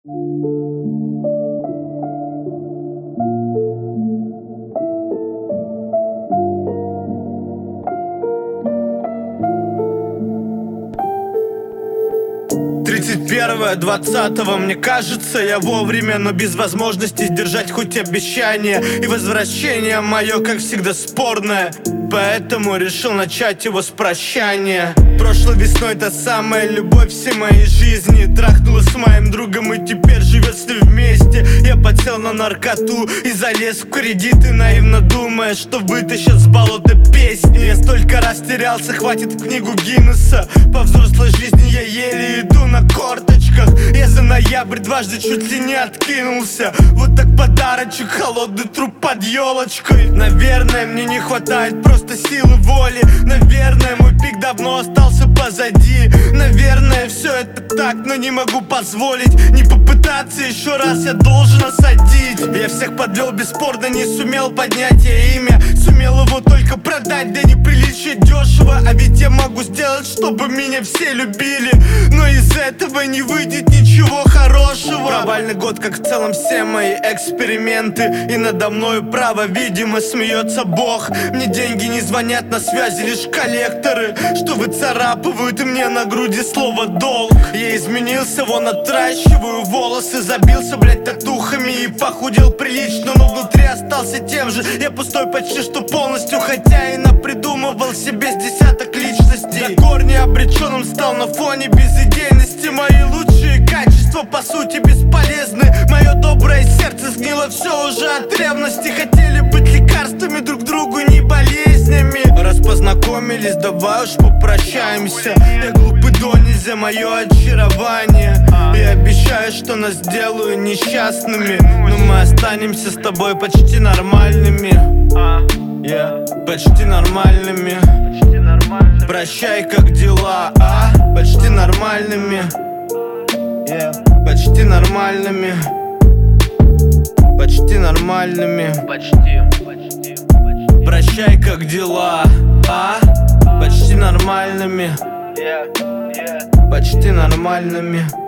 Первое 20-го, мне кажется, я вовремя, но без возможности сдержать хоть обещание. И возвращение мое, как всегда, спорное, поэтому решил начать его с прощания. Прошлой весной та самая любовь всей моей жизни трахнулась с моим другом и теперь живет с ним вместе. Я подсел на наркоту и залез в кредиты, наивно думая, что вытащат с болота песни. Я столько раз терялся, хватит в книгу Гиннесса. По взрослой жизни я еле иду на корточках. Я за ноябрь дважды чуть ли не откинулся. Вот так подарочек, холодный труп под елочкой. Наверное, мне не хватает просто силы воли. Наверное, мой пик давно остался позади. Наверное, все это так, но не могу позволить не попытаться еще раз, я должен осадить. Я всех подвел, бесспорно не сумел поднять я имя. Сумел его только продать, да неприличие дешево. А ведь я могу сделать, чтобы меня все любили, но из этого не выйдет ничего хорошего. Провальный год, как в целом все мои эксперименты. И надо мною право, видимо, смеется Бог. Мне деньги не звонят, на связи лишь коллекторы, что выцарапывают мне на груди слово долг. Я изменился, вон отращиваю волосы, забился, блять, татухами и похудел прилично, но внутри остался тем же. Я пустой почти что полностью, хотя и напридумывал себе с десяток личностей. До корня обреченным стал на фоне безидейности. Мои лучшие качества по сути бесполезны. Мое доброе сердце сгнило все уже от ревности. Хотели быть лекарствами друг другу, не болезнями. Раз познакомились, давай уж попрощаемся. Я глупый до нельзя, мое очарование. Я обещаю, что нас сделаю несчастными, но мы останемся с тобой почти нормальными. Почти нормальными. Прощай, как дела, почти нормальными. Почти нормальными. Почти нормальными. Прощай, как дела, почти нормальными. Почти нормальными.